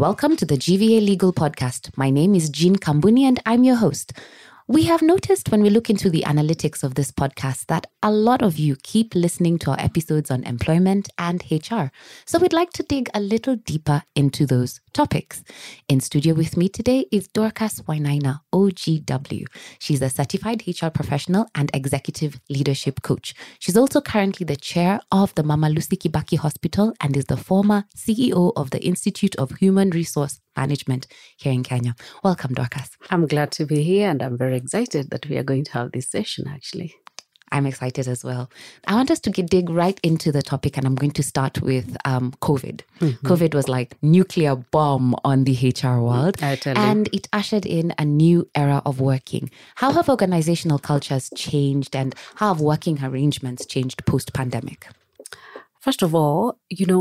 welcome to the GVA Legal Podcast. My name is Jean Kambuni and I'm your host. We have noticed when we look into the analytics of this podcast that a lot of you keep listening to our episodes on employment and HR. So we'd like to dig a little deeper into those topics. In studio with me today is Dorcas Wainaina, OGW. She's a certified HR professional and executive leadership coach. She's also currently the chair of the Mama Lucy Kibaki Hospital and is the former CEO of the Institute of Human Resource Management here in Kenya. Welcome, Dorcas. I'm glad to be here and I'm very excited that we are going to have this session, actually. I'm excited as well. I want us to dig right into the topic, and I'm going to start with COVID. Mm-hmm. COVID was like nuclear bomb on the HR world, and it ushered in a new era of working. How have organizational cultures changed, and how have working arrangements changed post-pandemic? First of all,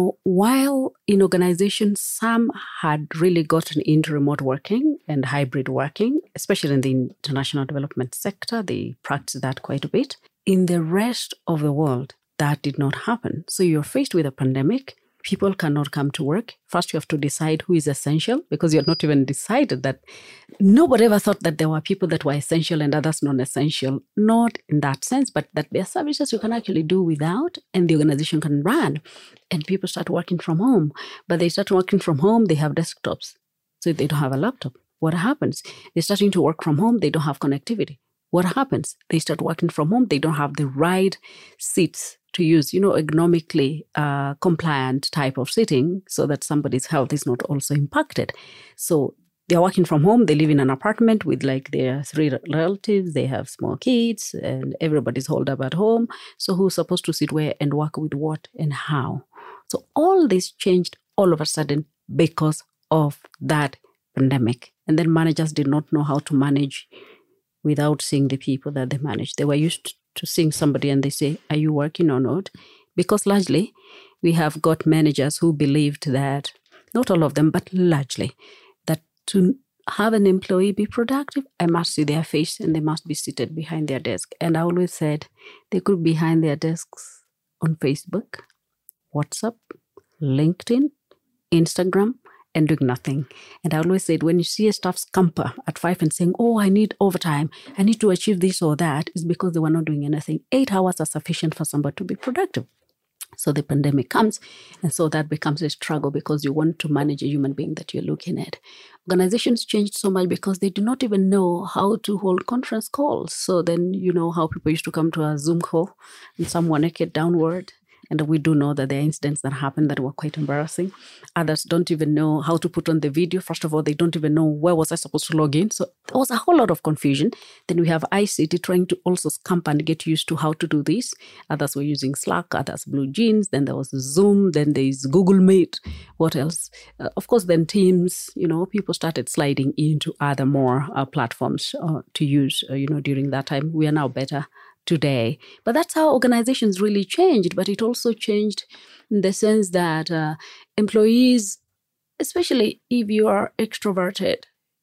while in organizations, some had really gotten into remote working and hybrid working, especially in the international development sector, they practiced that quite a bit. In the rest of the world, that did not happen. So you're faced with a pandemic. People cannot come to work. First, you have to decide who is essential because you're not even decided that. Nobody ever thought that there were people that were essential and others non-essential. Not in that sense, but that there are services you can actually do without and the organization can run. And people start working from home. But they start working from home, they have desktops. So they don't have a laptop. What happens? They're starting to work from home, they don't have connectivity. What happens? They start working from home, they don't have the right seats to use, ergonomically compliant type of sitting so that somebody's health is not also impacted. So they're working from home, they live in an apartment with their 3 relatives, they have small kids and everybody's holed up at home. So who's supposed to sit where and work with what and how? So all this changed all of a sudden because of that pandemic. And then managers did not know how to manage without seeing the people that they manage. They were used to seeing somebody and they say, are you working or not? Because largely, we have got managers who believed that, not all of them, but largely, that to have an employee be productive, I must see their face and they must be seated behind their desk. And I always said they could be behind their desks on Facebook, WhatsApp, LinkedIn, Instagram, and doing nothing. And I always said, when you see a staff scamper at 5 and saying, I need overtime, I need to achieve this or that, is because they were not doing anything. 8 hours are sufficient for somebody to be productive. So the pandemic comes, and so that becomes a struggle because you want to manage a human being that you're looking at. Organizations changed so much because they do not even know how to hold conference calls. So then you know how people used to come to a Zoom call and some were naked downward. And we do know that there are incidents that happened that were quite embarrassing. Others don't even know how to put on the video. First of all, they don't even know where was I supposed to log in. So there was a whole lot of confusion. Then we have ICT trying to also scamper and get used to how to do this. Others were using Slack, others Blue Jeans. Then there was Zoom. Then there is Google Meet. What else? Of course, then Teams. People started sliding into other more platforms to use. During that time, we are now better today. But that's how organizations really changed. But it also changed in the sense that employees, especially if you are extroverted,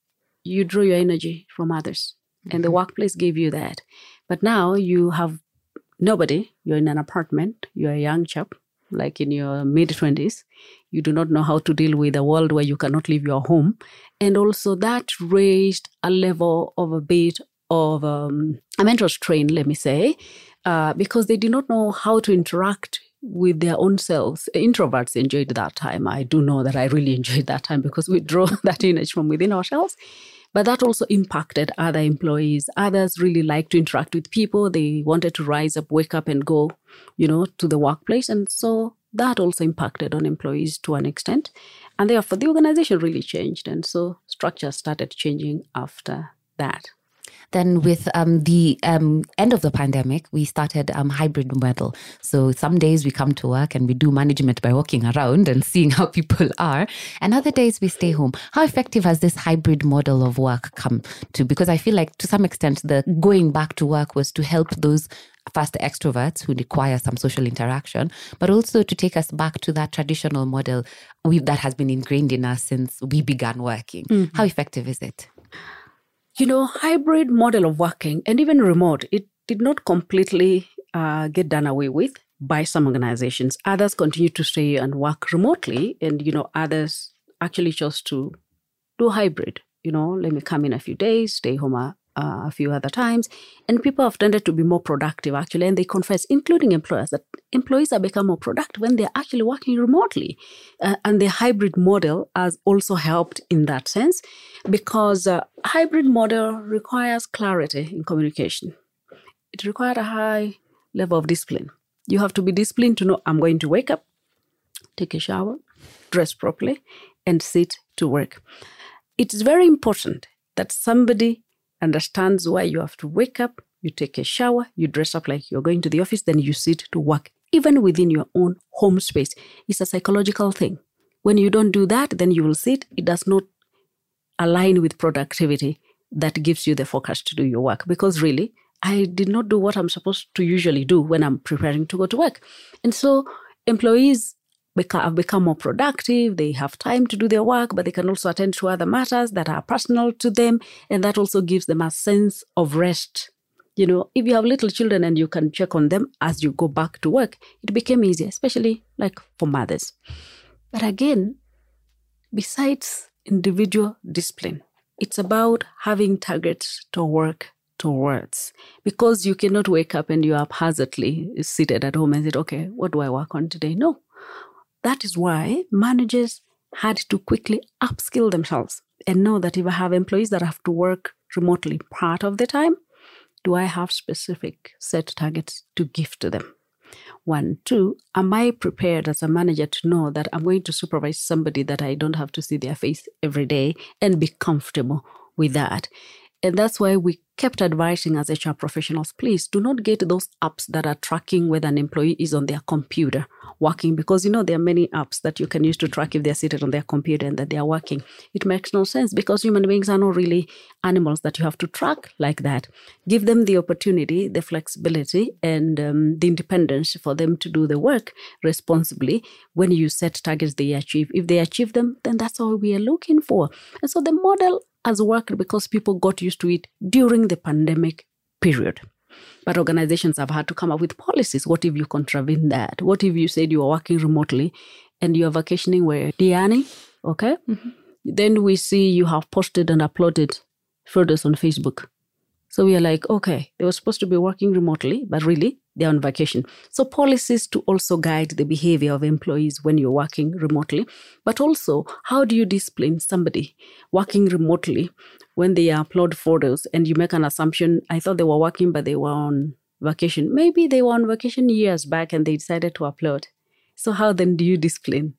you draw your energy from others. Mm-hmm. And the workplace gave you that. But now you have nobody. You're in an apartment. You're a young chap, like in your mid-20s. You do not know how to deal with a world where you cannot leave your home. And also that raised a level of a bit of a mental strain, let me say, because they did not know how to interact with their own selves. Introverts enjoyed that time. I do know that I really enjoyed that time because we draw that image from within ourselves. But that also impacted other employees. Others really like to interact with people. They wanted to rise up, wake up and go, to the workplace. And so that also impacted on employees to an extent. And therefore, the organization really changed. And so structure started changing after that. Then with the end of the pandemic, we started hybrid model. So some days we come to work and we do management by walking around and seeing how people are. And other days we stay home. How effective has this hybrid model of work come to? Because I feel like to some extent, the going back to work was to help those first extroverts who require some social interaction, but also to take us back to that traditional model that has been ingrained in us since we began working. Mm-hmm. How effective is it? Hybrid model of working and even remote, it did not completely get done away with by some organizations. Others continue to stay and work remotely. And, others actually chose to do hybrid. Let me come in a few days, stay home a few other times. And people have tended to be more productive, actually. And they confess, including employers, that employees have become more productive when they're actually working remotely. And the hybrid model has also helped in that sense, because a hybrid model requires clarity in communication. It requires a high level of discipline. You have to be disciplined to know, I'm going to wake up, take a shower, dress properly, and sit to work. It's very important that somebody understands why you have to wake up, you take a shower, you dress up like you're going to the office, then you sit to work, even within your own home space. It's a psychological thing. When you don't do that, then you will sit. It does not align with productivity that gives you the focus to do your work. Because really, I did not do what I'm supposed to usually do when I'm preparing to go to work. And so employees have become more productive. They have time to do their work, but they can also attend to other matters that are personal to them. And that also gives them a sense of rest. If you have little children and you can check on them as you go back to work, it became easier, especially like for mothers. But again, besides individual discipline, it's about having targets to work towards, because you cannot wake up and you're haphazardly seated at home and say, okay, what do I work on today? No. That is why managers had to quickly upskill themselves and know that if I have employees that have to work remotely part of the time, do I have specific set targets to give to them? 1, 2, am I prepared as a manager to know that I'm going to supervise somebody that I don't have to see their face every day and be comfortable with that? And that's why we kept advising as HR professionals, please do not get those apps that are tracking whether an employee is on their computer working, because there are many apps that you can use to track if they're seated on their computer and that they are working. It makes no sense, because human beings are not really animals that you have to track like that. Give them the opportunity, the flexibility, and the independence for them to do the work responsibly. When you set targets they achieve, if they achieve them, then that's all we are looking for. And so the model has worked because people got used to it during the pandemic period. But organizations have had to come up with policies. What if you contravene that? What if you said you are working remotely and you're vacationing where? Diani, okay? Mm-hmm. Then we see you have posted and uploaded photos on Facebook. So we are like, okay, they were supposed to be working remotely, but really they're on vacation. So policies to also guide the behavior of employees when you're working remotely. But also, how do you discipline somebody working remotely when they upload photos and you make an assumption, I thought they were working, but they were on vacation. Maybe they were on vacation years back and they decided to upload. So how then do you discipline,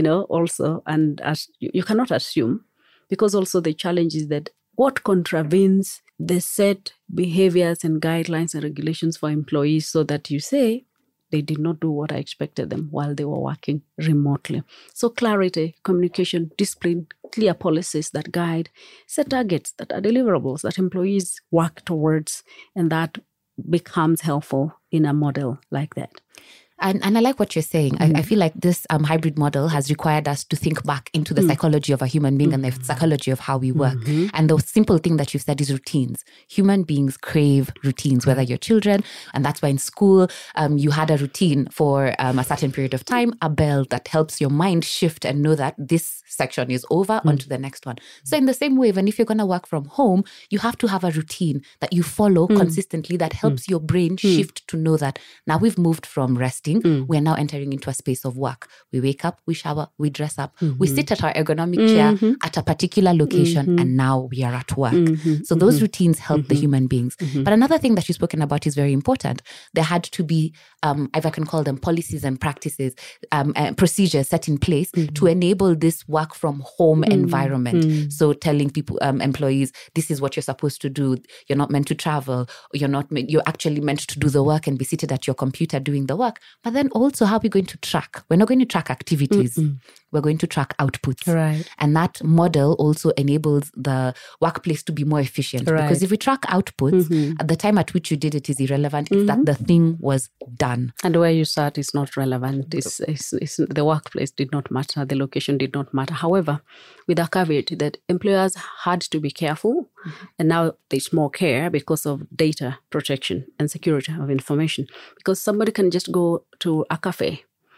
also? And as you cannot assume, because also the challenge is that what contravenes the set behaviors and guidelines and regulations for employees, so that you say they did not do what I expected them while they were working remotely. So clarity, communication, discipline, clear policies that guide, set targets that are deliverables that employees work towards, and that becomes helpful in a model like that. And I like what you're saying. I feel like this hybrid model has required us to think back into the psychology of a human being and the psychology of how we work. And the simple thing that you've said is routines. Human beings crave routines, whether you're children. And that's why in school, you had a routine for a certain period of time, a bell that helps your mind shift and know that this section is over onto the next one. So in the same way, even if you're going to work from home, you have to have a routine that you follow consistently that helps your brain shift to know that now we've moved from resting. We are now entering into a space of work. We wake up, we shower, we dress up, we sit at our ergonomic chair at a particular location, and now we are at work. So those routines help the human beings. But another thing that you've spoken about is very important. There had to be, if I can call them policies and practices, procedures set in place to enable this work from home environment. So telling people, employees, this is what you're supposed to do. You're not meant to travel. You're actually meant to do the work and be seated at your computer doing the work. But then also, how are we going to track? We're not going to track activities. We're going to track outputs. Right. And that model also enables the workplace to be more efficient. Right. Because if we track outputs, at the time at which you did it is irrelevant. It's that the thing was done. And where you sat is not relevant. It's the workplace did not matter. The location did not matter. However, with a caveat that employers had to be careful. And now there's more care because of data protection and security of information. Because somebody can just go to a cafe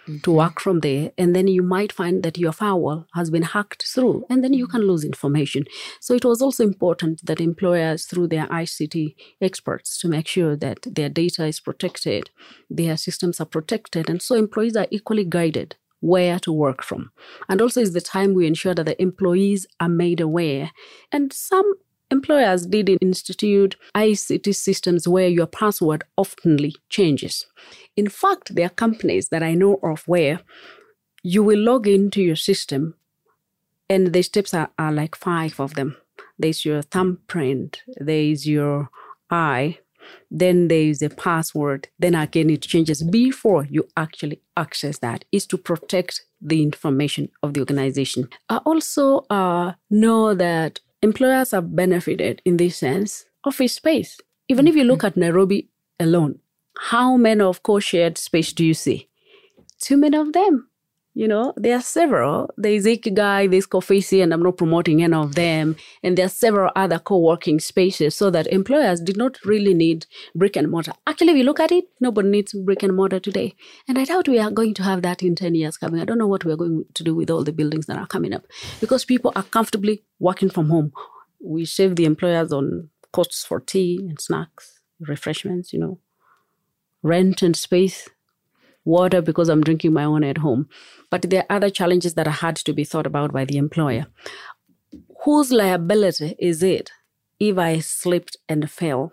to work from there. And then you might find that your firewall has been hacked through, and then you can lose information. So it was also important that employers, through their ICT experts, to make sure that their data is protected, their systems are protected. And so employees are equally guided where to work from. And also is the time we ensure that the employees are made aware. And some employers did institute ICT systems where your password oftenly changes. In fact, there are companies that I know of where you will log into your system and the steps are like 5 of them. There's your thumbprint, there's your eye, then there's a password, then again it changes before you actually access that. Is to protect the information of the organization. I also know that employers have benefited in this sense office space. Even if you look at Nairobi alone, how many of co-shared space do you see? Too many of them. There are several. There's Ikigai, there's Kofisi, and I'm not promoting any of them. And there are several other co-working spaces so that employers did not really need brick and mortar. Actually, if you look at it, nobody needs brick and mortar today. And I doubt we are going to have that in 10 years coming. I don't know what we're going to do with all the buildings that are coming up because people are comfortably working from home. We save the employers on costs for tea and snacks, refreshments, rent and space. Water because I'm drinking my own at home. But there are other challenges that had to be thought about by the employer. Whose liability is it if I slipped and fell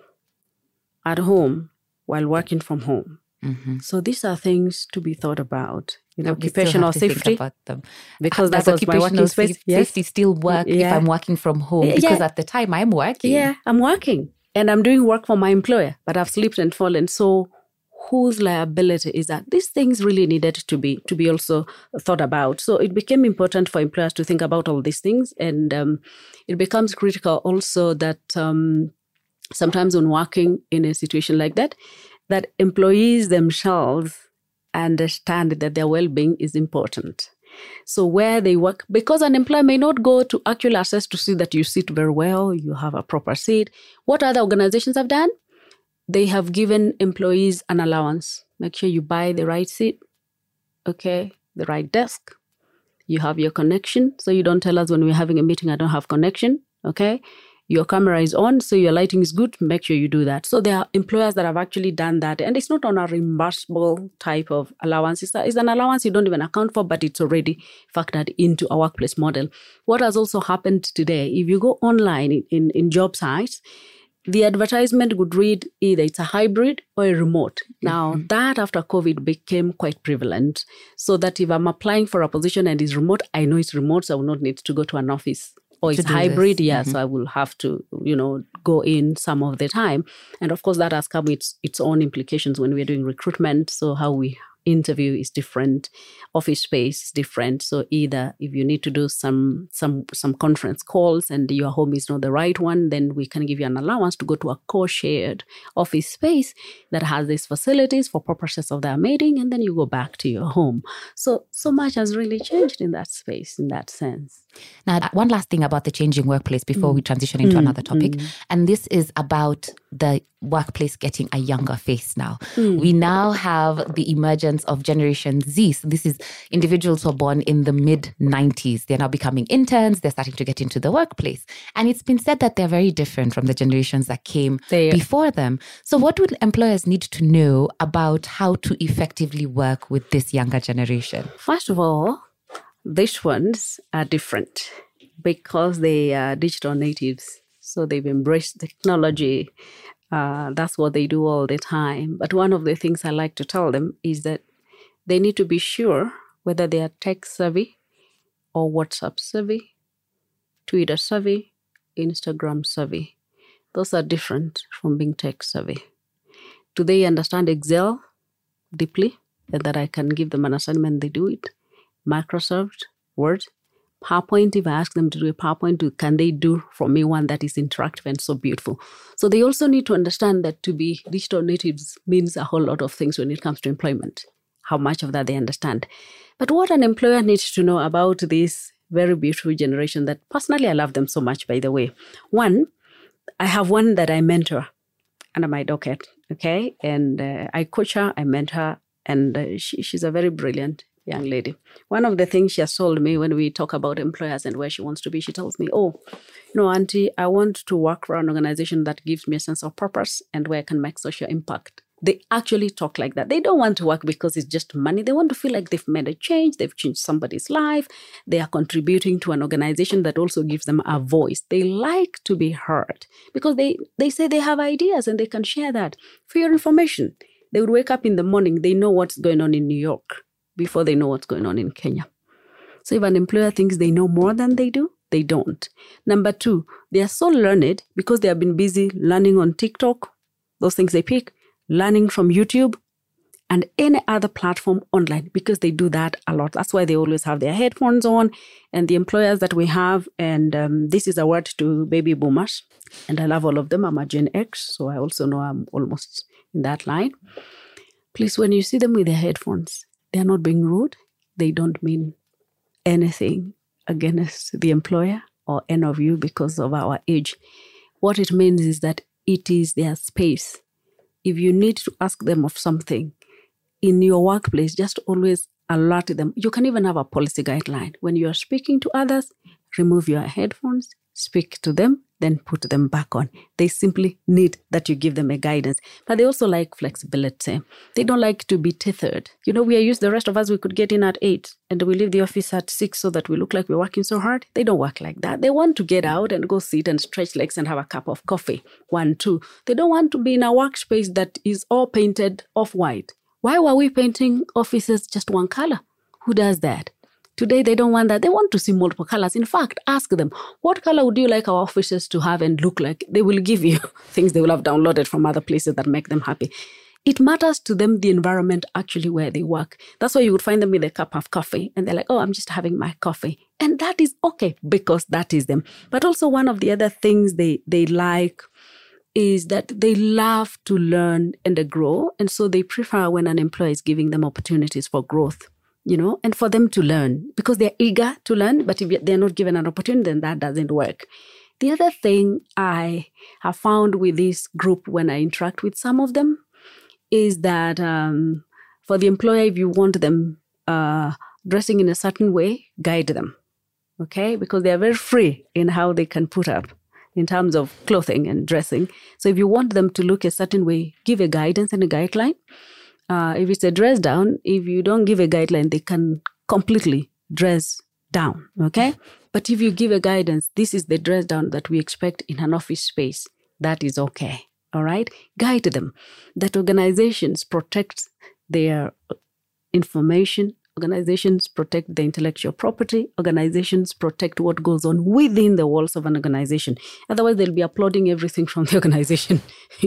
at home while working from home? Mm-hmm. So these are things to be thought about. Occupational safety. About them. Because that was my working space. Safety still work if I'm working from home? Because at the time I'm working. Yeah, I'm working. And I'm doing work for my employer. But I've slipped and fallen. So whose liability is that? These things really needed to be also thought about. So it became important for employers to think about all these things. And it becomes critical also that sometimes when working in a situation like that employees themselves understand that their well-being is important. So where they work, because an employer may not go to actual assess to see that you sit very well, you have a proper seat. What other organizations have done? They have given employees an allowance. Make sure you buy the right seat, the right desk. You have your connection, so you don't tell us when we're having a meeting, I don't have connection, Your camera is on, so your lighting is good. Make sure you do that. So there are employers that have actually done that. And it's not on a reimbursable type of allowance. It's an allowance you don't even account for, but it's already factored into a workplace model. What has also happened today, if you go online in job sites, the advertisement would read either it's a hybrid or a remote. Now, that after COVID became quite prevalent. So that if I'm applying for a position and it's remote, I know it's remote, so I will not need to go to an office. Or it's hybrid, so I will have to, go in some of the time. And of course, that has come with its own implications when we're doing recruitment. So how we interview is different, office space is different. So either if you need to do some conference calls and your home is not the right one, then we can give you an allowance to go to a co-shared office space that has these facilities for purposes of their meeting, and then you go back to your home. So much has really changed in that space, in that sense. Now, one last thing about the changing workplace before we transition into another topic, and this is about the workplace getting a younger face now. We now have the emergence of Generation Z. So this is individuals who are born in the mid-90s. They're now becoming interns. They're starting to get into the workplace. And it's been said that they're very different from the generations that came before them. So what would employers need to know about how to effectively work with this younger generation? First of all, these ones are different because they are digital natives. So they've embraced technology. That's what they do all the time. But one of the things I like to tell them is that they need to be sure whether they are tech savvy or WhatsApp savvy, Twitter savvy, Instagram savvy. Those are different from being tech savvy. Do they understand Excel deeply and that I can give them an assignment, they do it? Microsoft Word, PowerPoint, if I ask them to do a PowerPoint, can they do for me one that is interactive and so beautiful? So they also need to understand that to be digital natives means a whole lot of things when it comes to employment, how much of that they understand. But what an employer needs to know about this very beautiful generation that personally I love them so much, by the way. One, I have one that I mentor under my docket, and I coach her, I mentor her And she's a very brilliant young lady. One of the things she has told me when we talk about employers and where she wants to be, she tells me, Auntie, I want to work for an organization that gives me a sense of purpose and where I can make social impact. They actually talk like that. They don't want to work because it's just money. They want to feel like they've made a change. They've changed somebody's life. They are contributing to an organization that also gives them a voice. They like to be heard because they say they have ideas and they can share that. For your information, they would wake up in the morning. They know what's going on in New York before they know what's going on in Kenya. So if an employer thinks they know more than they do, they don't. Number two, they are so learned because they have been busy learning on TikTok, those things they pick, learning from YouTube and any other platform online because they do that a lot. That's why they always have their headphones on. And the employers that we have, and this is a word to baby boomers, and I love all of them. I'm a Gen X, so I also know I'm almost in that line. Please, when you see them with their headphones, they are not being rude. They don't mean anything against the employer or any of you because of our age. What it means is that it is their space. If you need to ask them of something in your workplace, just always alert them. You can even have a policy guideline. When you are speaking to others, remove your headphones, speak to them, then put them back on. They simply need that you give them a guidance. But they also like flexibility. They don't like to be tethered. We are used, the rest of us, we could get in at 8 and we leave the office at 6 so that we look like we're working so hard. They don't work like that. They want to get out and go sit and stretch legs and have a cup of coffee. 1, 2. They don't want to be in a workspace that is all painted off-white. Why were we painting offices just one color? Who does that? Today, they don't want that. They want to see multiple colors. In fact, ask them, what color would you like our offices to have and look like? They will give you things they will have downloaded from other places that make them happy. It matters to them, the environment actually where they work. That's why you would find them with a cup of coffee and they're like, I'm just having my coffee. And that is okay because that is them. But also one of the other things they like is that they love to learn and grow. And so they prefer when an employer is giving them opportunities for growth. And for them to learn because they're eager to learn, but if they're not given an opportunity, then that doesn't work. The other thing I have found with this group when I interact with some of them is that for the employer, if you want them dressing in a certain way, guide them, okay? Because they are very free in how they can put up in terms of clothing and dressing. So if you want them to look a certain way, give a guidance and a guideline. If it's a dress down, if you don't give a guideline, they can completely dress down, okay? But if you give a guidance, this is the dress down that we expect in an office space, that is okay, all right? Guide them. That organizations protect their information, organizations protect the intellectual property, organizations protect what goes on within the walls of an organization. Otherwise, they'll be uploading everything from the organization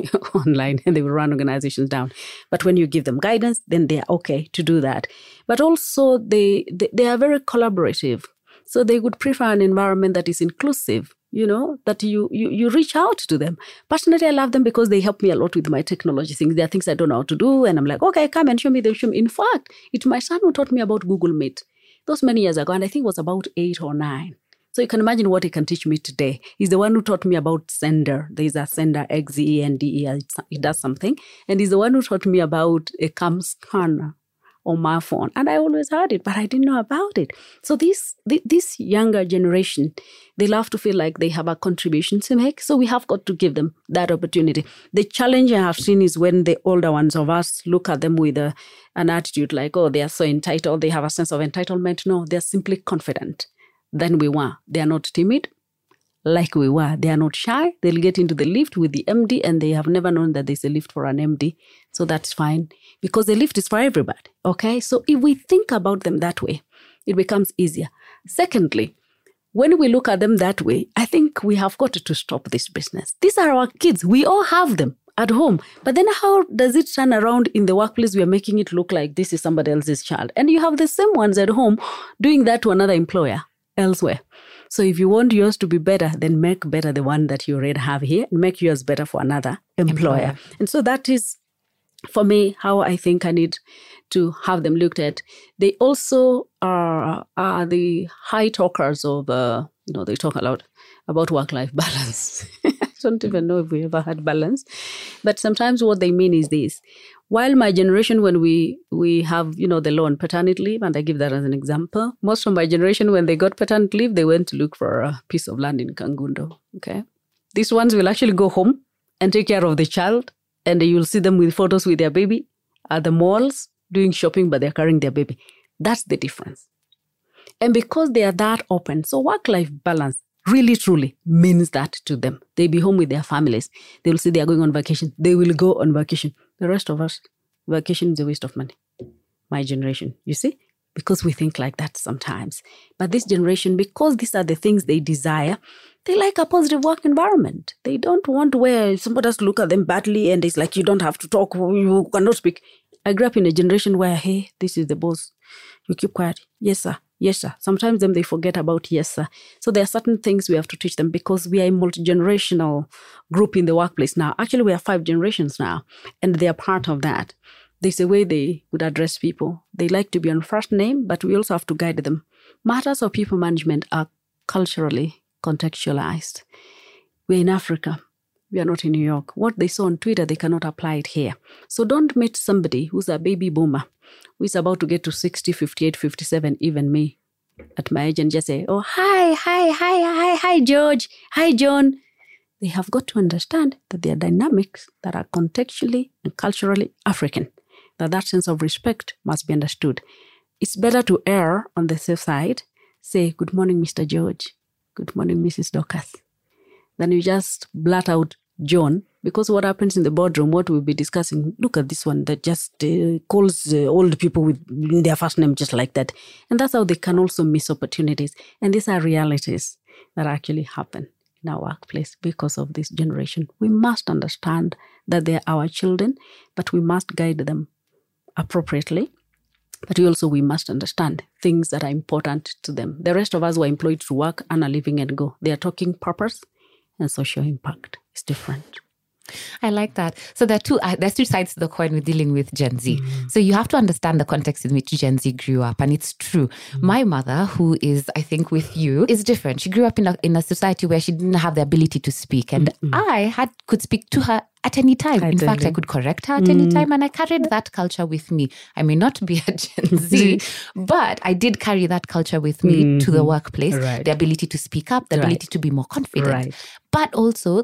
online and they will run organizations down. But when you give them guidance, then they are okay to do that. But also, they are very collaborative. So they would prefer an environment that is inclusive, that you reach out to them. Personally, I love them because they help me a lot with my technology things. There are things I don't know how to do. And I'm like, okay, come and show me. They show me. In fact, it's my son who taught me about Google Meet. Those many years ago. And I think it was about 8 or 9. So you can imagine what he can teach me today. He's the one who taught me about Sender. There's a Sender, XENDE. It does something. And he's the one who taught me about a cam scanner on my phone. And I always heard it, but I didn't know about it. So this younger generation, they love to feel like they have a contribution to make. So we have got to give them that opportunity. The challenge I have seen is when the older ones of us look at them with an attitude like, they are so entitled. They have a sense of entitlement. No, they're simply confident than we were. They are not timid like we were. They are not shy. They'll get into the lift with the MD and they have never known that there's a lift for an MD. So that's fine because the lift is for everybody. Okay. So if we think about them that way, it becomes easier. Secondly, when we look at them that way, I think we have got to stop this business. These are our kids. We all have them at home. But then how does it turn around in the workplace? We are making it look like this is somebody else's child. And you have the same ones at home doing that to another employer elsewhere. So if you want yours to be better, then make better the one that you already have here and make yours better for another employer. And so that is, for me, how I think I need to have them looked at. They also are the high talkers of, they talk a lot about work-life balance. don't even know if we ever had balance. But sometimes what they mean is this. While my generation, when we have, the law on paternity leave, and I give that as an example, most of my generation, when they got paternity leave, they went to look for a piece of land in Kangundo. Okay. These ones will actually go home and take care of the child, and you'll see them with photos with their baby at the malls doing shopping, but they're carrying their baby. That's the difference. And because they are that open, so work-life balance really, truly means that to them. They be home with their families. They will say they are going on vacation. They will go on vacation. The rest of us, vacation is a waste of money. My generation, you see? Because we think like that sometimes. But this generation, because these are the things they desire, they like a positive work environment. They don't want where somebody has to look at them badly and it's like, you don't have to talk, you cannot speak. I grew up in a generation where, hey, this is the boss. You keep quiet. Yes, sir. Yes, sir. Sometimes they forget about yes, sir. So there are certain things we have to teach them because we are a multi-generational group in the workplace now. Actually, we are 5 generations now, and they are part of that. There's a way they would address people. They like to be on first name, but we also have to guide them. Matters of people management are culturally contextualized. We're in Africa. We are not in New York. What they saw on Twitter, they cannot apply it here. So don't meet somebody who's a baby boomer, who is about to get to 60, 58, 57, even me at my age, and just say, oh, hi, George. Hi, John. They have got to understand that there are dynamics that are contextually and culturally African, that sense of respect must be understood. It's better to err on the safe side, say, good morning, Mr. George. Good morning, Mrs. Dorcas. Then you just blurt out John, because what happens in the boardroom, what we'll be discussing, look at this one that just calls old people with their first name just like that. And that's how they can also miss opportunities. And these are realities that actually happen in our workplace because of this generation. We must understand that they're our children, but we must guide them appropriately. But we must understand things that are important to them. The rest of us who are employed to work, earn a living and go. They are talking purpose and social impact. It's different. I like that. So there's two sides to the coin with dealing with Gen Z. So you have to understand the context in which Gen Z grew up. And it's true. My mother, who is, I think, with you, is different. She grew up in a society where she didn't have the ability to speak. And I could speak to her at any time. In fact, I could correct her at any time. And I carried that culture with me. I may not be a Gen Z, but I did carry that culture with me to the workplace. Right. The ability to speak up, the ability to be more confident. Right. But also,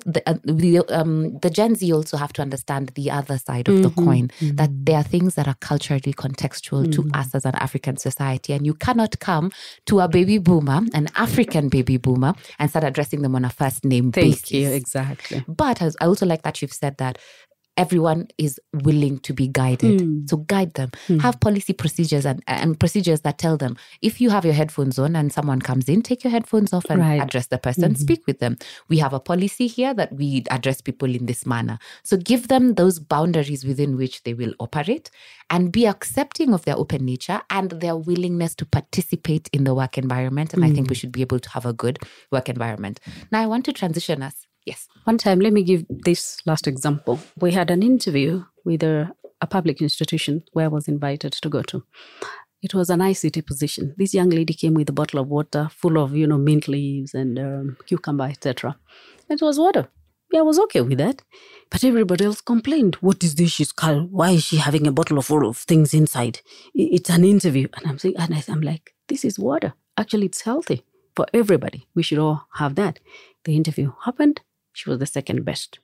the Gen Z also have to understand the other side of the coin, that there are things that are culturally contextual to us as an African society. And you cannot come to a baby boomer, an African baby boomer, and start addressing them on a first name basis. Thank you, exactly. But I also like that you've said that everyone is willing to be guided. So guide them. Have policy procedures and procedures that tell them, if you have your headphones on and someone comes in, take your headphones off and address the person, speak with them. We have a policy here that we address people in this manner. So give them those boundaries within which they will operate and be accepting of their open nature and their willingness to participate in the work environment. And I think we should be able to have a good work environment. Now I want to transition us. Yes. One time, let me give this last example. We had an interview with a public institution where I was invited to go to. It was an ICT position. This young lady came with a bottle of water full of, mint leaves and cucumber, etc. It was water. Yeah, I was okay with that. But everybody else complained. What is this? Why is she having a bottle full of things inside? It's an interview. And I'm saying, I'm like, this is water. Actually, it's healthy for everybody. We should all have that. The interview happened. She was the second best.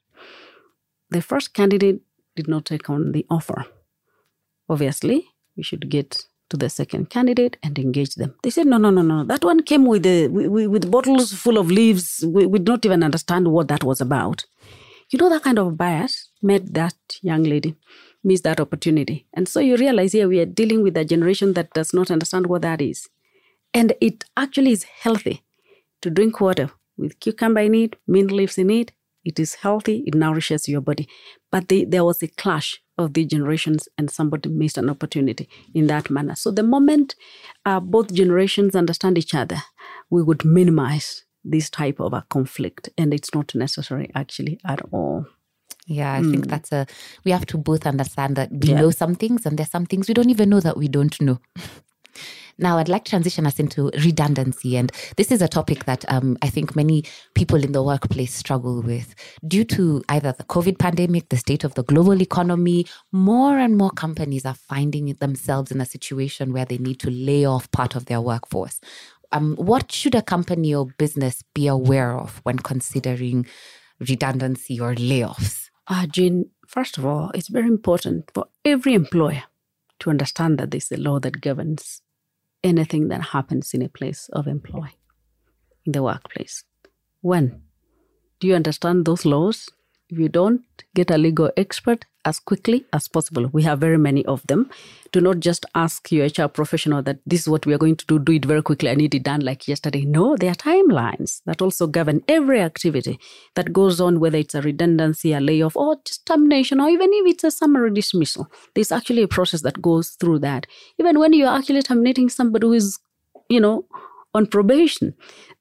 The first candidate did not take on the offer. Obviously, we should get to the second candidate and engage them. They said, no. That one came with bottles full of leaves. We did not even understand what that was about. That kind of bias made that young lady miss that opportunity. And so you realize here we are dealing with a generation that does not understand what that is. And it actually is healthy to drink water with cucumber in it, mint leaves in it. It is healthy. It nourishes your body. But there was a clash of the generations and somebody missed an opportunity in that manner. So the moment both generations understand each other, we would minimize this type of a conflict. And it's not necessary actually at all. Yeah, I think we have to both understand that we know some things and there's some things we don't even know that we don't know. Now, I'd like to transition us into redundancy. And this is a topic that I think many people in the workplace struggle with. Due to either the COVID pandemic, the state of the global economy, more and more companies are finding themselves in a situation where they need to lay off part of their workforce. What should a company or business be aware of when considering redundancy or layoffs? Jean, first of all, it's very important for every employer to understand that there's a law that governs anything that happens in a place of employ, in the workplace. When? Do you understand those laws? If you don't, get a legal expert as quickly as possible. We have very many of them. Do not just ask your HR professional that this is what we are going to do it very quickly, I need it done like yesterday. No, there are timelines that also govern every activity that goes on, whether it's a redundancy, a layoff, or just termination, or even if it's a summary dismissal. There's actually a process that goes through that. Even when you're actually terminating somebody who is, on probation,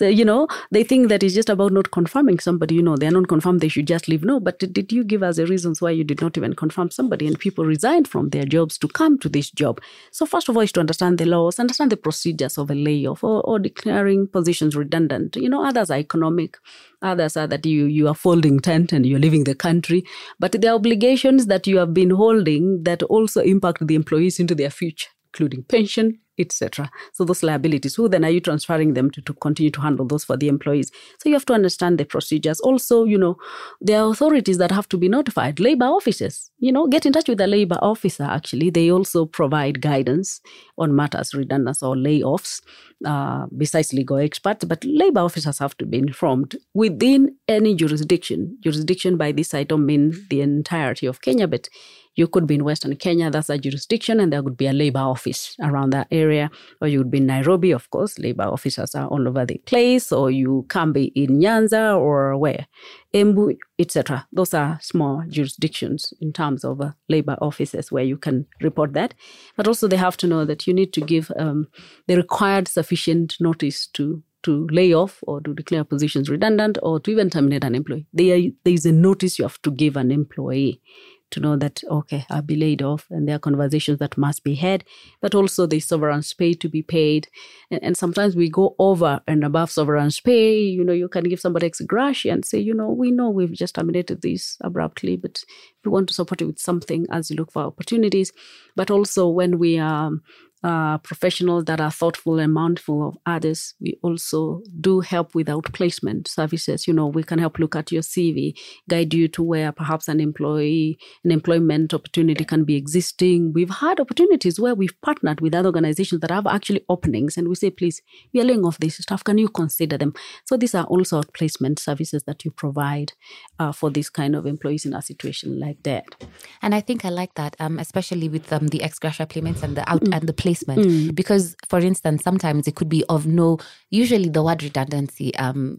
they think that it's just about not confirming somebody, they're not confirmed, they should just leave. No, but did you give us the reasons why you did not even confirm somebody, and people resigned from their jobs to come to this job? So first of all is to understand the laws, understand the procedures of a layoff or declaring positions redundant. Others are economic, others are that you are folding tent and you're leaving the country, but there are obligations that you have been holding that also impact the employees into their future, including pension, etc. So those liabilities, who then are you transferring them to continue to handle those for the employees? So you have to understand the procedures. Also, there are authorities that have to be notified. Labor offices, get in touch with the labor officer. Actually, they also provide guidance on matters redundancy or layoffs, besides legal experts. But labor officers have to be informed within any jurisdiction. Jurisdiction by this I don't mean the entirety of Kenya, but you could be in Western Kenya, that's a jurisdiction, and there would be a labor office around that area. Or you would be in Nairobi, of course, labor officers are all over the place. Or you can be in Nyanza or where? Embu, etc. Those are small jurisdictions in terms of labor offices where you can report that. But also they have to know that you need to give the required sufficient notice to lay off or to declare positions redundant or to even terminate an employee. There is a notice you have to give an employee to know that, okay, I'll be laid off, and there are conversations that must be had, but also there's severance pay to be paid. And sometimes we go over and above severance pay. You can give somebody ex gratia and say, we know we've just terminated this abruptly, but we want to support you with something as you look for opportunities. But also when we are professionals that are thoughtful and mindful of others, we also do help with outplacement services. We can help look at your CV, guide you to where perhaps an employment opportunity can be existing. We've had opportunities where we've partnered with other organizations that have actually openings, and we say, please, we are laying off this stuff, can you consider them? So these are also outplacement services that you provide for these kind of employees in a situation like that. And I think I like that, especially with the ex gratia payments and the placement, because, for instance, sometimes it could be usually the word redundancy,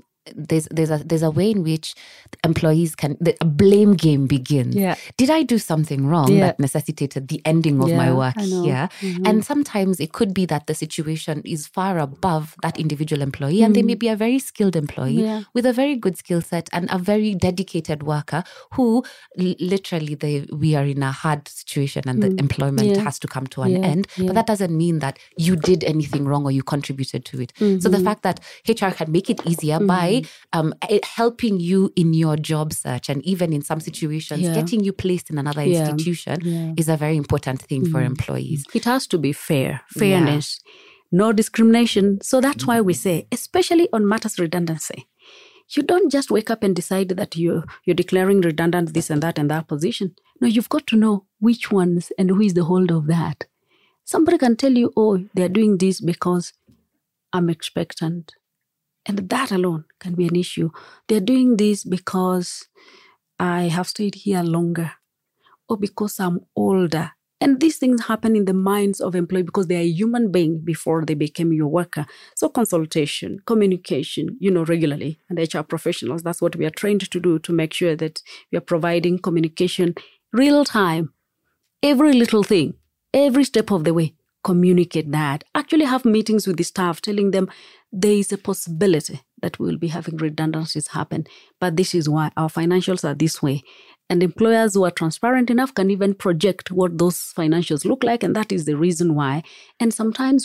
there's a way in which employees a blame game begins. Yeah. Did I do something wrong that necessitated the ending of my work here? Mm-hmm. And sometimes it could be that the situation is far above that individual employee, and they may be a very skilled employee with a very good skill set and a very dedicated worker who literally we are in a hard situation and the employment has to come to an end. But that doesn't mean that you did anything wrong or you contributed to it. So the fact that HR can make it easier by helping you in your job search, and even in some situations, getting you placed in another institution is a very important thing for employees. It has to be fairness, no discrimination. So that's why we say, especially on matters redundancy, you don't just wake up and decide that you're declaring redundant this and that position. No, you've got to know which ones and who is the holder of that. Somebody can tell you, oh, they're doing this because I'm expectant. And that alone can be an issue. They're doing this because I have stayed here longer, or because I'm older. And these things happen in the minds of employees because they are a human being before they became your worker. So consultation, communication, regularly. And HR professionals, that's what we are trained to do, to make sure that we are providing communication real time. Every little thing, every step of the way, communicate that. Actually have meetings with the staff telling them there is a possibility that we will be having redundancies happen, but this is why our financials are this way. And employers who are transparent enough can even project what those financials look like, and that is the reason why. And sometimes we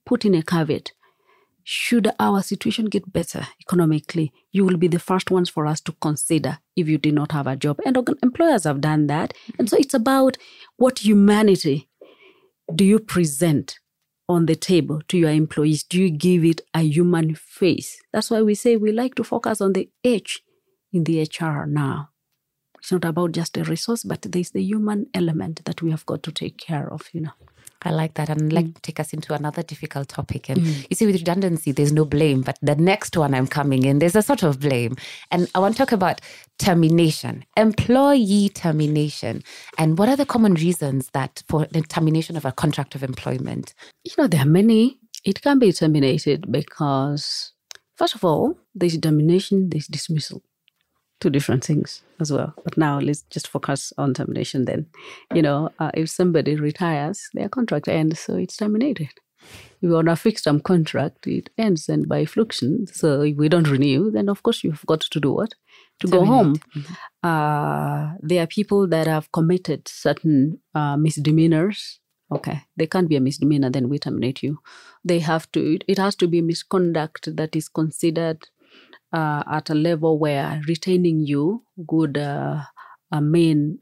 put in a caveat. Should our situation get better economically, you will be the first ones for us to consider if you did not have a job. And employers have done that. And so it's about what humanity do you present on the table to your employees? Do you give it a human face? That's why we say we like to focus on the H in the HR now. It's not about just a resource, but there's the human element that we have got to take care of, I like that. And I'd like to take us into another difficult topic. And you see, with redundancy, there's no blame. But the next one I'm coming in, there's a sort of blame. And I want to talk about termination, employee termination. And what are the common reasons that for the termination of a contract of employment? There are many. It can be terminated because, first of all, there's termination, there's dismissal. Two different things as well. But now let's just focus on termination then. If somebody retires, their contract ends, so it's terminated. If you're on a fixed-term contract, it ends, and by fluxion, so if we don't renew, then of course you've got to do what? To terminate. Go home. Mm-hmm. There are people that have committed certain misdemeanors. Okay, they can't be a misdemeanor, then we terminate you. It has to be misconduct that is considered at a level where retaining you would mean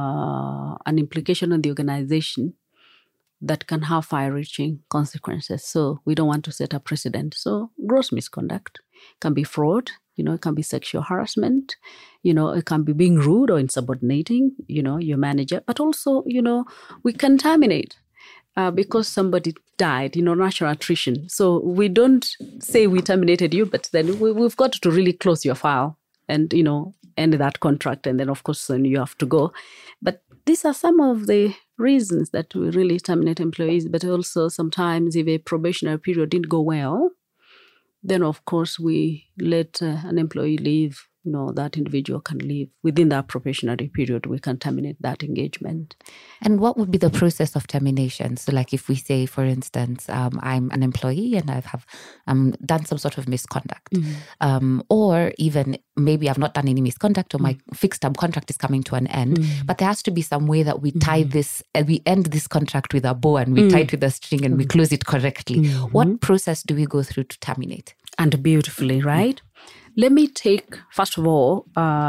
an implication on the organization that can have far-reaching consequences. So we don't want to set a precedent. So gross misconduct can be fraud, it can be sexual harassment, it can be being rude or insubordinating, your manager. But also, we can terminate. Because somebody died, natural attrition. So we don't say we terminated you, but then we've got to really close your file and, end that contract. And then, of course, then you have to go. But these are some of the reasons that we really terminate employees. But also sometimes if a probationary period didn't go well, then, of course, we let an employee leave. That individual can leave. Within that probationary period, we can terminate that engagement. And what would be the process of termination? So like if we say, for instance, I'm an employee and I have done some sort of misconduct, or even maybe I've not done any misconduct, or my fixed-term contract is coming to an end, but there has to be some way that we tie this, we end this contract with a bow and we tie it with a string and we close it correctly. What process do we go through to terminate? And beautifully, right? Let me take, first of all,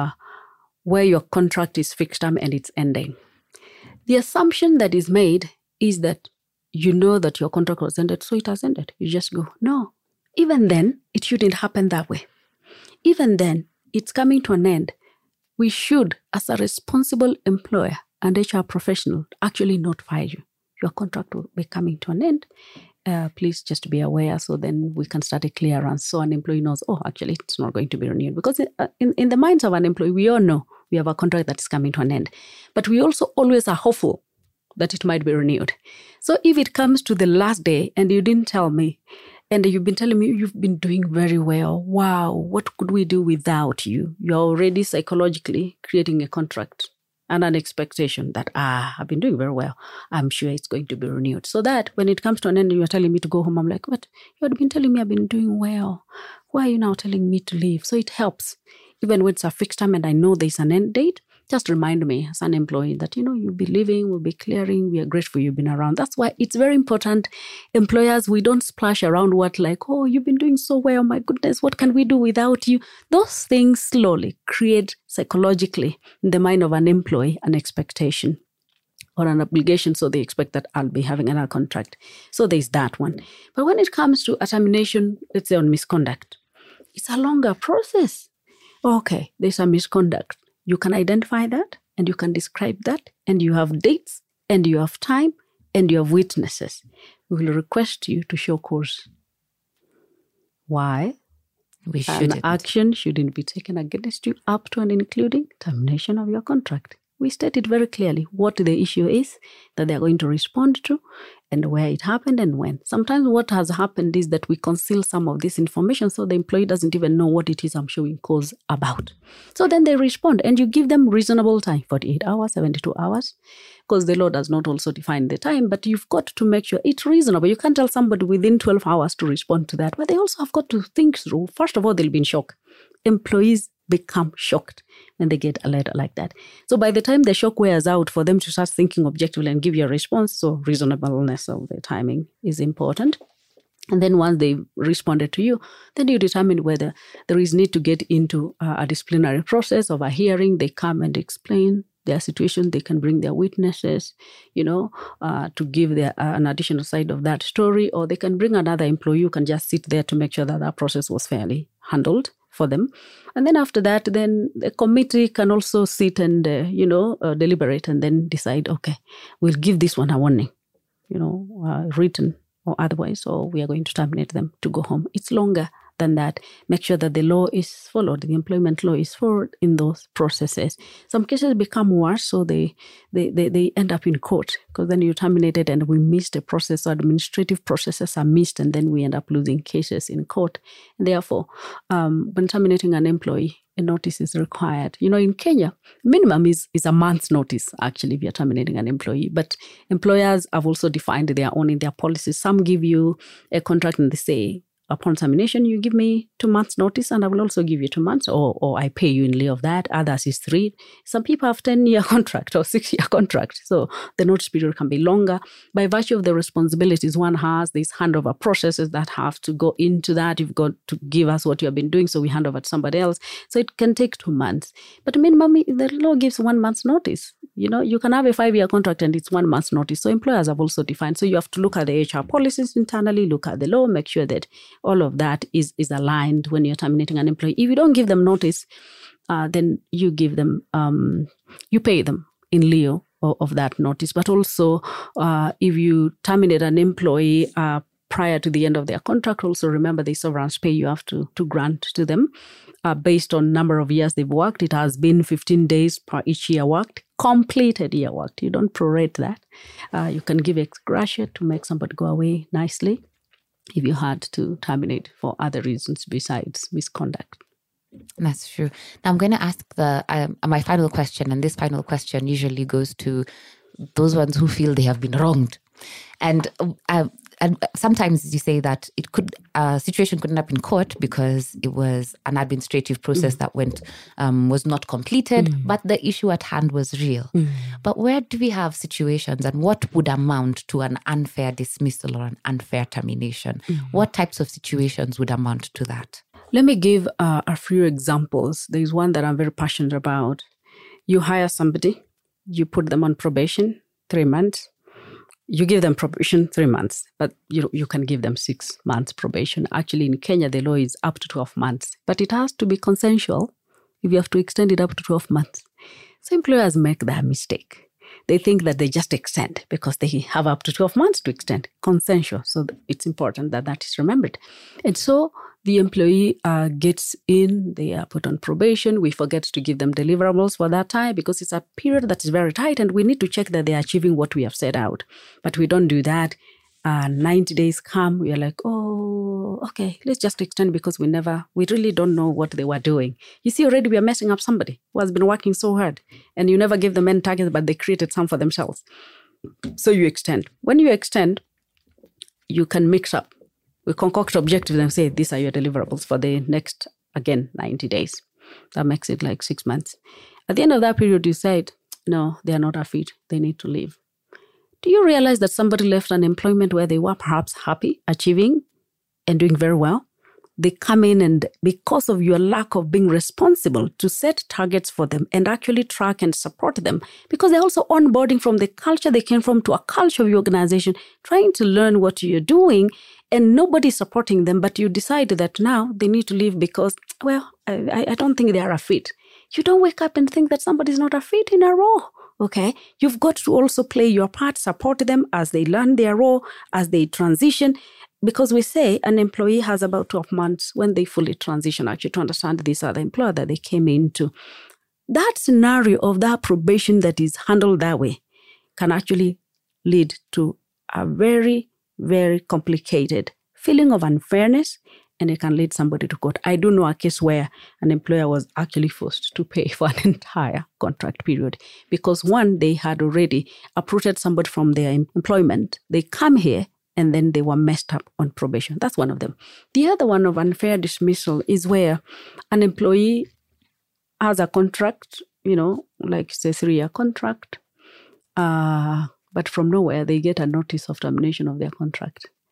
where your contract is fixed term and it's ending. The assumption that is made is that you know that your contract was ended, so it has ended. You just go, no. Even then, it shouldn't happen that way. Even then, it's coming to an end. We should, as a responsible employer and HR professional, actually notify you. Your contract will be coming to an end. Please just be aware, so then we can start a clearance so an employee knows, actually it's not going to be renewed. Because in the minds of an employee, we all know we have a contract that is coming to an end. But we also always are hopeful that it might be renewed. So if it comes to the last day and you didn't tell me, and you've been telling me you've been doing very well, wow, what could we do without you? You're already psychologically creating a contract and an expectation that, I've been doing very well. I'm sure it's going to be renewed. So that when it comes to an end, you're telling me to go home. I'm like, but you had been telling me I've been doing well. Why are you now telling me to leave? So it helps. Even when it's a fixed time and I know there's an end date, just remind me as an employee that, you'll be leaving, we'll be clearing, we are grateful you've been around. That's why it's very important. Employers, we don't splash around what like, you've been doing so well, my goodness, what can we do without you? Those things slowly create psychologically in the mind of an employee an expectation or an obligation. So they expect that I'll be having another contract. So there's that one. But when it comes to a termination, let's say on misconduct, it's a longer process. Okay, there's a misconduct. You can identify that and you can describe that, and you have dates and you have time and you have witnesses. We will request you to show cause. Why? An action shouldn't be taken against you up to and including termination of your contract. We stated very clearly what the issue is that they're going to respond to and where it happened and when. Sometimes what has happened is that we conceal some of this information so the employee doesn't even know what it is I'm showing cause about. So then they respond and you give them reasonable time, 48 hours, 72 hours, because the law does not also define the time, but you've got to make sure it's reasonable. You can't tell somebody within 12 hours to respond to that, but they also have got to think through. First of all, they'll be in shock. Employees become shocked when they get a letter like that. So by the time the shock wears out, for them to start thinking objectively and give you a response, so reasonableness of the timing is important. And then once they responded to you, then you determine whether there is need to get into a disciplinary process of a hearing. They come and explain their situation. They can bring their witnesses, to give an additional side of that story, or they can bring another employee who can just sit there to make sure that that process was fairly handled for them. And then after that, then the committee can also sit and, deliberate and then decide, okay, we'll give this one a warning, written or otherwise, or we are going to terminate them to go home. It's longer than that. Make sure that the law is followed, the employment law is followed in those processes. Some cases become worse, so they end up in court, because then you terminate it and we miss the process. So administrative processes are missed, and then we end up losing cases in court. And therefore, when terminating an employee, a notice is required. In Kenya, minimum is a month's notice, actually, if you're terminating an employee. But employers have also defined their own in their policies. Some give you a contract and they say, upon termination, you give me 2 months notice and I will also give you 2 months, or I pay you in lieu of that. Others is 3. Some people have 10-year contract or 6-year contract. So the notice period can be longer. By virtue of the responsibilities one has, these handover processes that have to go into that. You've got to give us what you have been doing, so we hand over to somebody else. So it can take 2 months. But minimum, the law gives 1 month's notice. You can have a 5-year contract and it's 1 month's notice. So employers have also defined. So you have to look at the HR policies internally, look at the law, make sure that all of that is aligned when you're terminating an employee. If you don't give them notice, then you give them, you pay them in lieu of that notice. But also, if you terminate an employee prior to the end of their contract, also remember the severance pay you have to grant to them based on number of years they've worked. It has been 15 days per each year worked, completed year worked. You don't prorate that. You can give ex gratia to make somebody go away nicely if you had to terminate for other reasons besides misconduct. That's true. Now I'm going to ask my final question, and this final question usually goes to those ones who feel they have been wronged. And sometimes you say that a situation couldn't have been court because it was an administrative process that was not completed, but the issue at hand was real. But where do we have situations, and what would amount to an unfair dismissal or an unfair termination? What types of situations would amount to that? Let me give a few examples. There's one that I'm very passionate about. You hire somebody, you put them on probation, 3 months. You give them probation 3 months, but you can give them 6 months probation. Actually, in Kenya, the law is up to 12 months, but it has to be consensual if you have to extend it up to 12 months. So employers make that mistake. They think that they just extend because they have up to 12 months to extend, consensual. So it's important that that is remembered. And so the employee gets in, they are put on probation. We forget to give them deliverables for that time because it's a period that is very tight and we need to check that they are achieving what we have set out. But we don't do that. 90 days come, we are like, oh, okay, let's just extend because we really don't know what they were doing. You see, already we are messing up somebody who has been working so hard and you never give them any targets, but they created some for themselves. So you extend. When you extend, you can mix up. We concoct objectives and say, these are your deliverables for the next, again, 90 days. That makes it like 6 months. At the end of that period, you said, no, they are not a fit. They need to leave. Do you realize that somebody left an employment where they were perhaps happy, achieving, and doing very well? They come in and because of your lack of being responsible to set targets for them and actually track and support them, because they're also onboarding from the culture they came from to a culture of your organization, trying to learn what you're doing, and nobody's supporting them, but you decide that now they need to leave because, well, I don't think they are a fit. You don't wake up and think that somebody's not a fit in a role. Okay, you've got to also play your part, support them as they learn their role, as they transition, because we say an employee has about 12 months when they fully transition, actually, to understand this other employer that they came into. That scenario of that probation that is handled that way can actually lead to a very, very complicated feeling of unfairness, and it can lead somebody to court. I do know a case where an employer was actually forced to pay for an entire contract period because, one, they had already uprooted somebody from their employment. They come here and then they were messed up on probation. That's one of them. The other one of unfair dismissal is where an employee has a contract, like it's a 3-year contract, but from nowhere they get a notice of termination of their contract.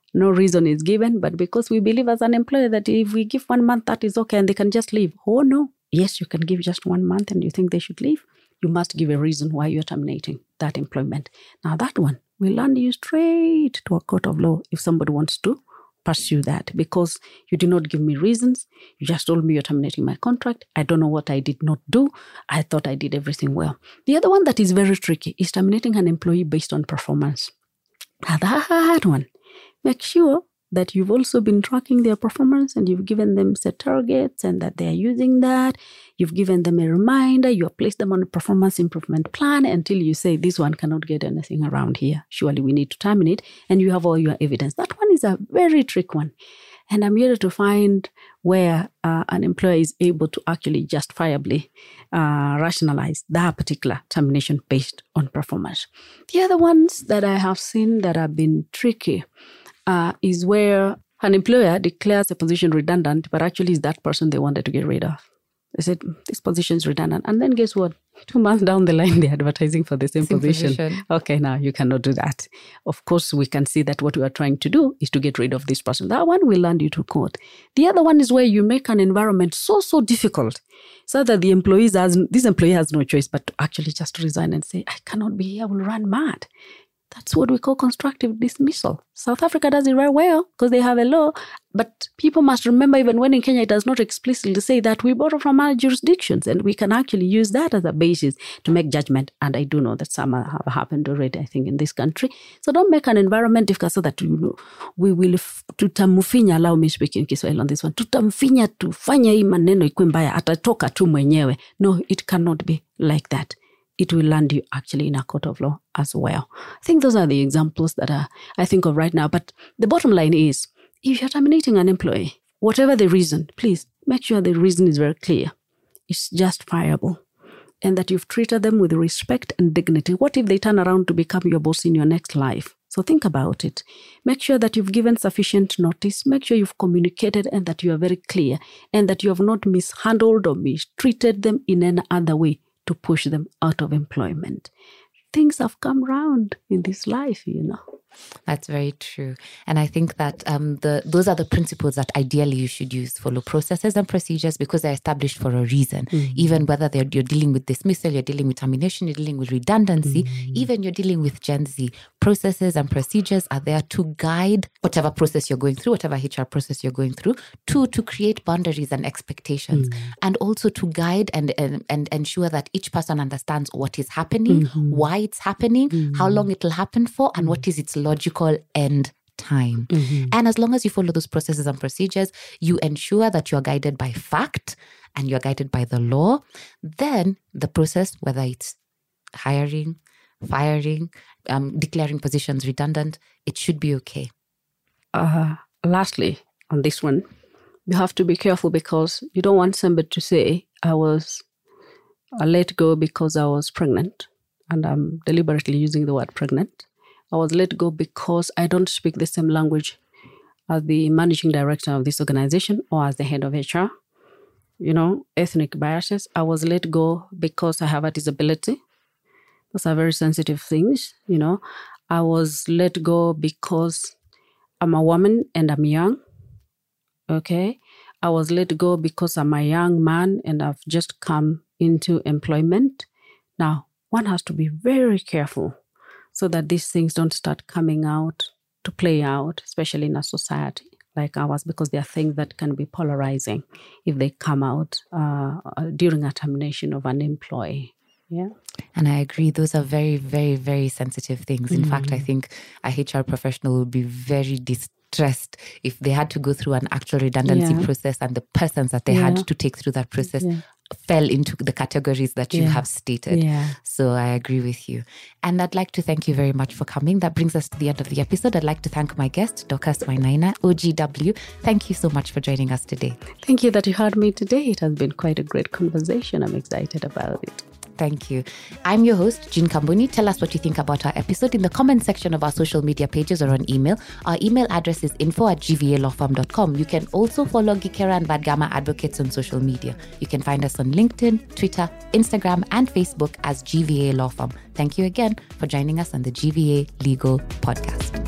No reason is given, but because we believe as an employer that if we give 1 month, that is okay and they can just leave. Oh, no. Yes, you can give just 1 month and you think they should leave. You must give a reason why you're terminating that employment. Now, that one will land you straight to a court of law if somebody wants to pursue that, because you did not give me reasons. You just told me you're terminating my contract. I don't know what I did not do. I thought I did everything well. The other one that is very tricky is terminating an employee based on performance. Now, that one, make sure that you've also been tracking their performance and you've given them set targets and that they're using that. You've given them a reminder. You have placed them on a performance improvement plan until you say, this one cannot get anything around here. Surely we need to terminate, and you have all your evidence. That one is a very tricky one. And I'm here to find where an employer is able to actually justifiably rationalize that particular termination based on performance. The other ones that I have seen that have been tricky is where an employer declares a position redundant, but actually is that person they wanted to get rid of. They said, this position is redundant. And then guess what? 2 months down the line, they're advertising for the same position. Okay, now you cannot do that. Of course, we can see that what we are trying to do is to get rid of this person. That one will land you to court. The other one is where you make an environment so difficult so that this employee has no choice but to actually just resign and say, I cannot be here, I will run mad. That's what we call constructive dismissal. South Africa does it very well because they have a law. But people must remember, even when in Kenya, it does not explicitly say that we borrow from other jurisdictions, and we can actually use that as a basis to make judgment. And I do know that some have happened already, I think, in this country. So don't make an environment difficult so that, we will, tutamfinya, allow me speaking Kiswahili on this one, tutamfinya tufanya hii maneno ikuwe mbaya, atatoka tu mwenyewe. No, it cannot be like that. It will land you actually in a court of law as well. I think those are the examples that I think of right now. But the bottom line is, if you're terminating an employee, whatever the reason, please make sure the reason is very clear. It's justifiable. And that you've treated them with respect and dignity. What if they turn around to become your boss in your next life? So think about it. Make sure that you've given sufficient notice. Make sure you've communicated and that you are very clear. And that you have not mishandled or mistreated them in any other way to push them out of employment. Things have come round in this life, That's very true. And I think that those are the principles that ideally you should use. Follow processes and procedures because they're established for a reason. Mm-hmm. Even whether you're dealing with dismissal, you're dealing with termination, you're dealing with redundancy, even you're dealing with Gen Z. Processes and procedures are there to guide whatever process you're going through, whatever HR process you're going through, to create boundaries and expectations, and also to guide and ensure that each person understands what is happening, why it's happening, how long it will happen for, and what is its logical end time. And as long as you follow those processes and procedures, you ensure that you're guided by fact and you're guided by the law, then the process, whether it's hiring, firing, declaring positions redundant, it should be okay. Lastly, on this one, you have to be careful because you don't want somebody to say, I was let go because I was pregnant. And I'm deliberately using the word pregnant. I was let go because I don't speak the same language as the managing director of this organization or as the head of HR. Ethnic biases. I was let go because I have a disability. Those are very sensitive things, I was let go because I'm a woman and I'm young. Okay. I was let go because I'm a young man and I've just come into employment. Now, one has to be very careful so that these things don't start coming out to play out, especially in a society like ours, because there are things that can be polarizing if they come out during a termination of an employee. Yeah. And I agree. Those are very, very, very sensitive things. In fact, I think a HR professional would be very distressed if they had to go through an actual redundancy process and the persons that they had to take through that process fell into the categories that you have stated. Yeah. So I agree with you. And I'd like to thank you very much for coming. That brings us to the end of the episode. I'd like to thank my guest, Dorcas Wainaina, OGW. Thank you so much for joining us today. Thank you that you had me today. It has been quite a great conversation. I'm excited about it. Thank you. I'm your host, Jean Kambuni. Tell us what you think about our episode in the comment section of our social media pages or on email. Our email address is info@gvalawfirm.com. You can also follow Gikera and Vadgama Advocates on social media. You can find us on LinkedIn, Twitter, Instagram, and Facebook as GVA Law Firm. Thank you again for joining us on the GVA Legal Podcast.